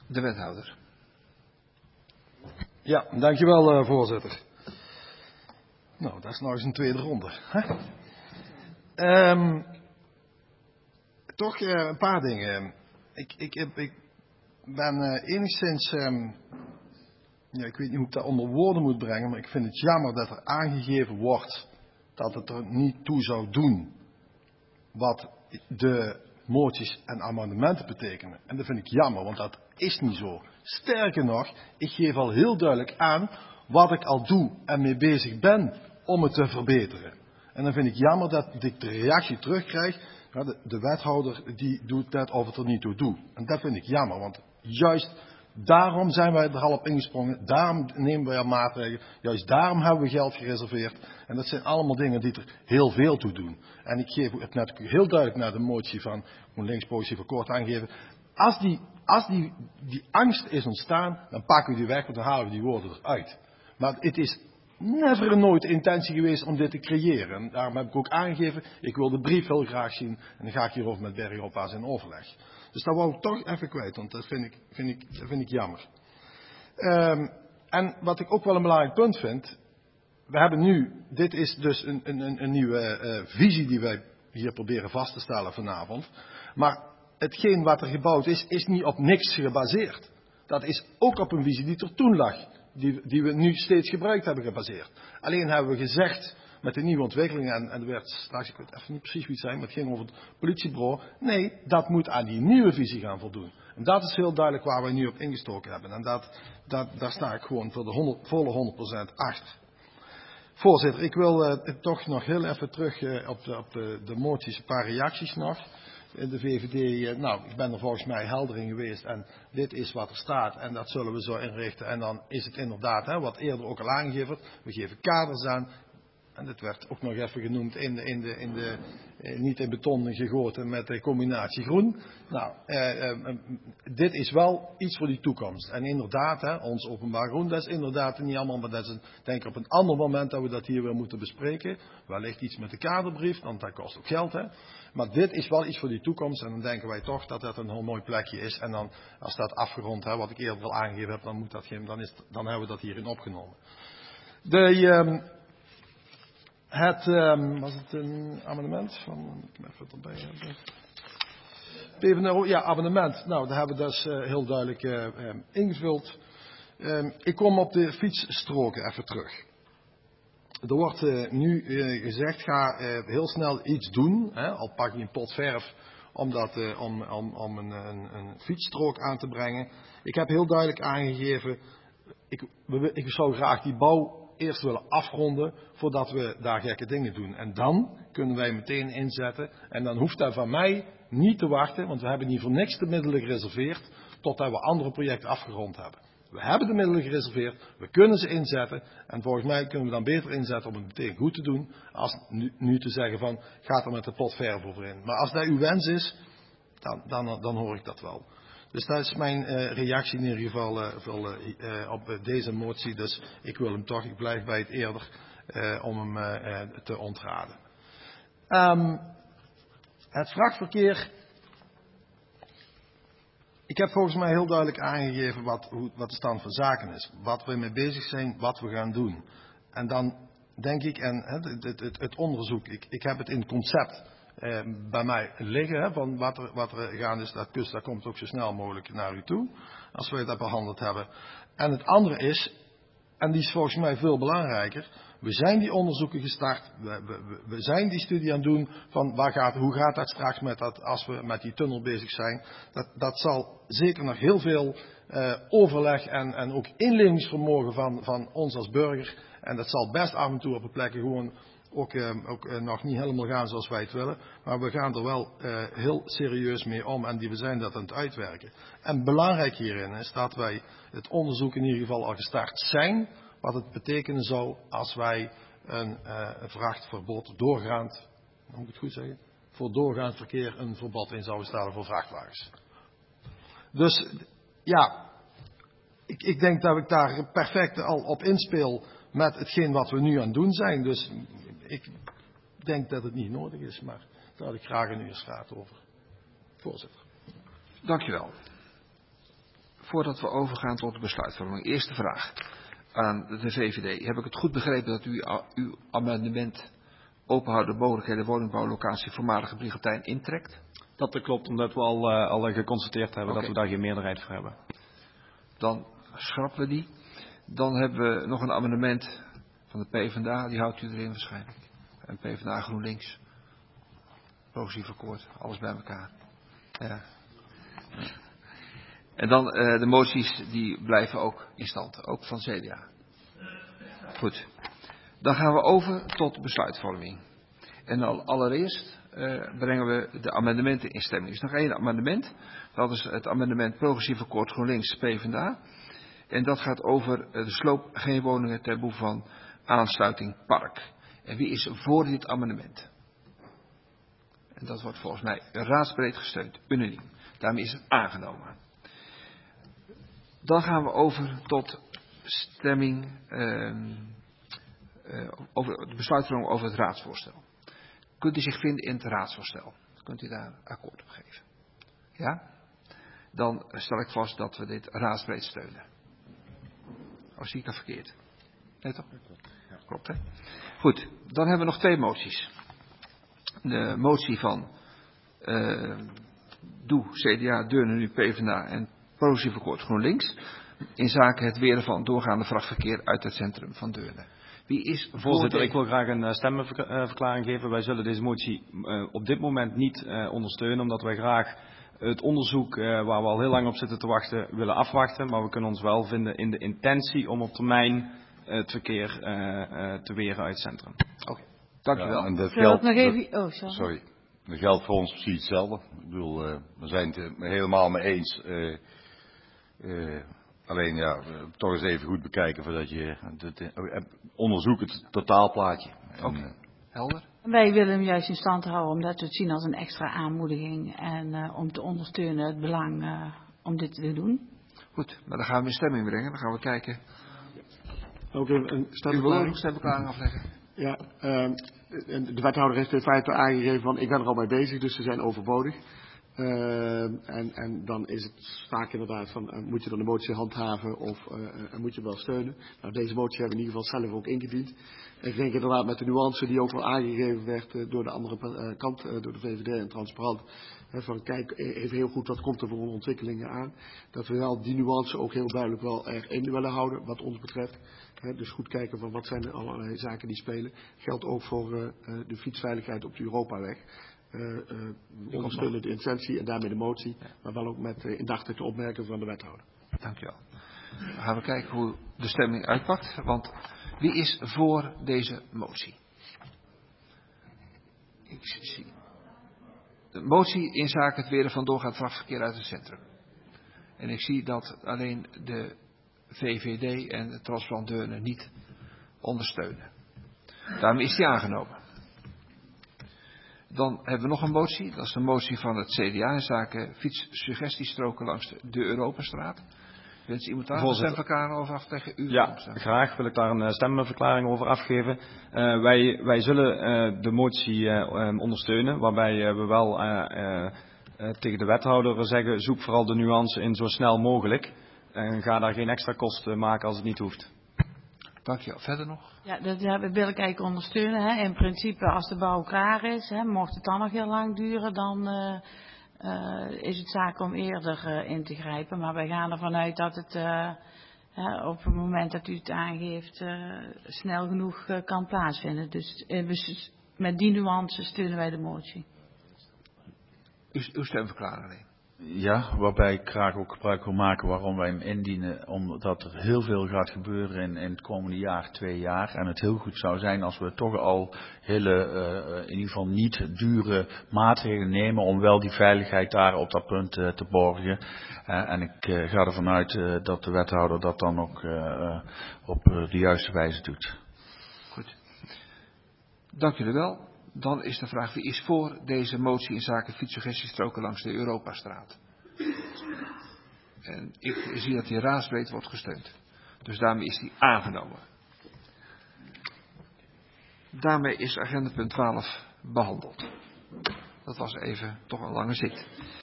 De wethouder. Ja, dankjewel voorzitter. Nou, dat is nog eens een tweede ronde. Hè? Toch een paar dingen. Ik ben enigszins, ik weet niet hoe ik dat onder woorden moet brengen, maar ik vind het jammer dat er aangegeven wordt dat het er niet toe zou doen wat de moties en amendementen betekenen. En dat vind ik jammer, want dat is niet zo. Sterker nog, ik geef al heel duidelijk aan wat ik al doe en mee bezig ben om het te verbeteren. En dan vind ik jammer dat ik de reactie terugkrijg. Ja, de wethouder die doet net of het er niet toe doet. En dat vind ik jammer, want juist daarom zijn wij er al op ingesprongen. Daarom nemen wij al maatregelen. Juist daarom hebben we geld gereserveerd. En dat zijn allemaal dingen die er heel veel toe doen. En ik geef het net heel duidelijk naar de motie van GroenLinks progressieve akkoord aangeven. Als die angst is ontstaan, dan pakken we die weg, want dan halen we die woorden eruit. Maar het is never en nooit de intentie geweest om dit te creëren. En daarom heb ik ook aangegeven, ik wil de brief heel graag zien. En dan ga ik hierover met Bergoppa's in overleg. Dus dat wou ik toch even kwijt, want dat vind ik jammer. En wat ik ook wel een belangrijk punt vind. We hebben nu, dit is dus een nieuwe visie die wij hier proberen vast te stellen vanavond. Maar hetgeen wat er gebouwd is niet op niks gebaseerd. Dat is ook op een visie die er toen lag. Die we nu steeds gebruikt hebben gebaseerd. Alleen hebben we gezegd met de nieuwe ontwikkelingen, en er werd straks, ik weet even niet precies wie het zijn, maar het ging over het politiebureau. Nee, dat moet aan die nieuwe visie gaan voldoen. En dat is heel duidelijk waar we nu op ingestoken hebben. En daar sta ik gewoon voor de volle 100% achter. Voorzitter, ik wil toch nog heel even terug op de moties, een paar reacties nog. De VVD, ik ben er volgens mij helder in geweest en dit is wat er staat en dat zullen we zo inrichten. En dan is het inderdaad, wat eerder ook al aangegeven, we geven kaders aan. En dit werd ook nog even genoemd niet in beton gegoten met de combinatie groen. Nou, dit is wel iets voor die toekomst. En inderdaad, ons openbaar groen, dat is inderdaad niet allemaal, maar dat is denk ik op een ander moment dat we dat hier weer moeten bespreken. Wellicht iets met de kaderbrief, want dat kost ook geld. Maar dit is wel iets voor die toekomst en dan denken wij toch dat dat een heel mooi plekje is. En dan, als dat afgerond, wat ik eerder al aangegeven heb, dan hebben we dat hierin opgenomen. Was het een amendement van, ik moet even erbij hebben. PvdA, ja, amendement. Nou, daar hebben we dus heel duidelijk ingevuld. Ik kom op de fietsstroken even terug. Er wordt nu gezegd, ga heel snel iets doen. Al pak je een pot verf om een fietsstrook aan te brengen. Ik heb heel duidelijk aangegeven, ik zou graag die bouw eerst willen afronden voordat we daar gekke dingen doen. En dan kunnen wij meteen inzetten. En dan hoeft dat van mij niet te wachten, want we hebben niet voor niks de middelen gereserveerd totdat we andere projecten afgerond hebben. We hebben de middelen gereserveerd, we kunnen ze inzetten en volgens mij kunnen we dan beter inzetten om het meteen goed te doen, als nu te zeggen van, ga er met de pot verf over in. Maar als dat uw wens is, dan hoor ik dat wel. Dus dat is mijn reactie in ieder geval op deze motie. Dus ik wil hem toch, ik blijf bij het eerder, om hem te ontraden. Het vrachtverkeer. Ik heb volgens mij heel duidelijk aangegeven wat de stand van zaken is. Wat we mee bezig zijn, wat we gaan doen. En dan denk ik, en het onderzoek, ik heb het in het concept bij mij liggen, van wat er gaan is, dat komt ook zo snel mogelijk naar u toe, als wij dat behandeld hebben. En het andere is, en die is volgens mij veel belangrijker, we zijn die onderzoeken gestart, we zijn die studie aan het doen van hoe gaat dat straks als we met die tunnel bezig zijn. Dat zal zeker nog heel veel overleg en ook inlevingsvermogen van ons als burger. En dat zal best af en toe op een plekken gewoon ook nog niet helemaal gaan zoals wij het willen. Maar we gaan er wel heel serieus mee om en we zijn dat aan het uitwerken. En belangrijk hierin is dat wij het onderzoek in ieder geval al gestart zijn. Wat het betekenen zou als wij een vrachtverbod doorgaand, moet ik het goed zeggen, voor doorgaand verkeer een verbod in zouden stellen voor vrachtwagens. Dus ja, ik denk dat ik daar perfect al op inspeel met hetgeen wat we nu aan het doen zijn. Dus ik denk dat het niet nodig is, maar daar had ik graag een uur raad over. Voorzitter. Dank je wel. Voordat we overgaan tot de besluitvorming. Eerste vraag aan de VVD. Heb ik het goed begrepen dat u uw amendement openhouden mogelijkheden woningbouwlocatie voormalige Brigantijn intrekt? Dat klopt, omdat we al geconstateerd hebben dat we daar geen meerderheid voor hebben. Dan schrappen we die. Dan hebben we nog een amendement van de PvdA. Die houdt u erin waarschijnlijk. En PvdA GroenLinks. Progressief akkoord. Alles bij elkaar. Ja. En dan de moties die blijven ook in stand. Ook van CDA. Goed. Dan gaan we over tot besluitvorming. En dan allereerst brengen we de amendementen in stemming. Er is nog één amendement. Dat is het amendement Progressief akkoord GroenLinks PvdA. En dat gaat over de sloop geen woningen ten behoeve van aansluiting park. En wie is voor dit amendement? En dat wordt volgens mij raadsbreed gesteund. Unaniem. Daarmee is het aangenomen. Dan gaan we over tot stemming over de besluitvorming over het raadsvoorstel. Kunt u zich vinden in het raadsvoorstel? Kunt u daar akkoord op geven? Ja? Dan stel ik vast dat we dit raadsbreed steunen. Of zie ik dat verkeerd? Nee toch? Ja. Klopt hè? Goed, dan hebben we nog twee moties. De motie van Doe, CDA, Deurne, nu PvdA en Progressief akkoord GroenLinks. In zaken het weren van doorgaande vrachtverkeer uit het centrum van Deurne. Wie is Voorzitter, ik wil graag een stemmenverklaring geven. Wij zullen deze motie op dit moment niet ondersteunen, omdat wij graag het onderzoek waar we al heel lang op zitten te wachten willen afwachten. Maar we kunnen ons wel vinden in de intentie om op termijn het verkeer te weren uit het centrum. Oké, dankjewel. Ja, en dat geldt voor ons precies hetzelfde. Ik bedoel, we zijn het er helemaal mee eens. Alleen ja, toch eens even goed bekijken voordat je onderzoek het totaalplaatje. Oké, helder. Wij willen hem juist in stand houden omdat we het zien als een extra aanmoediging en om te ondersteunen het belang om dit te doen. Goed, maar dan gaan we in stemming brengen. Dan gaan we kijken. Ook even een U wil ook een stemverklaring afleggen? Ja, de wethouder heeft in feite aangegeven van ik ben er al mee bezig, dus ze zijn overbodig. En dan is het vaak inderdaad van moet je dan de motie handhaven of moet je wel steunen. Nou, deze motie hebben we in ieder geval zelf ook ingediend. Ik denk inderdaad met de nuance die ook wel aangegeven werd door de andere kant, door de VVD en Transparant. Van kijk even heel goed wat komt er voor ontwikkelingen aan. Dat we wel die nuance ook heel duidelijk wel erin willen houden wat ons betreft. Dus goed kijken van wat zijn er allerlei zaken die spelen. Geldt ook voor de fietsveiligheid op de Europaweg. Ondersteunen de intentie en daarmee de motie, maar wel ook met indachtige opmerkingen van de wethouder. Dankjewel. Dan gaan we kijken hoe de stemming uitpakt, want wie is voor deze motie? Ik zie. De motie in zaken het weren van doorgaand vrachtverkeer uit het centrum. En ik zie dat alleen de VVD en de Transparant Deurne niet ondersteunen. Daarmee is die aangenomen. Dan hebben we nog een motie. Dat is de motie van het CDA in zaken fietssuggestiestroken langs de Europastraat. Wens iemand daar een stemverklaring over af te leggen? Ja, graag wil ik daar een stemverklaring over afgeven. Wij zullen de motie ondersteunen, waarbij we wel tegen de wethouder zeggen, zoek vooral de nuance in zo snel mogelijk. En ga daar geen extra kosten maken als het niet hoeft. Dankjewel. Verder nog? Ja, dat wil ik eigenlijk ondersteunen. Hè. In principe als de bouw klaar is, hè, mocht het dan nog heel lang duren, dan is het zaak om eerder in te grijpen. Maar wij gaan ervan uit dat het op het moment dat u het aangeeft snel genoeg kan plaatsvinden. Dus met die nuance steunen wij de motie. Uw stemverklaring. Ja, waarbij ik graag ook gebruik wil maken waarom wij hem indienen. Omdat er heel veel gaat gebeuren in het komende jaar, 2 jaar. En het heel goed zou zijn als we toch al hele, in ieder geval niet dure maatregelen nemen. Om wel die veiligheid daar op dat punt te borgen. En ik ga ervan uit dat de wethouder dat dan ook op de juiste wijze doet. Goed. Dank jullie wel. Dan is de vraag, wie is voor deze motie in zaken fietssuggestiestroken langs de Europastraat? En ik zie dat die raadsbreed wordt gesteund. Dus daarmee is die aangenomen. Daarmee is agenda punt 12 behandeld. Dat was even toch een lange zit.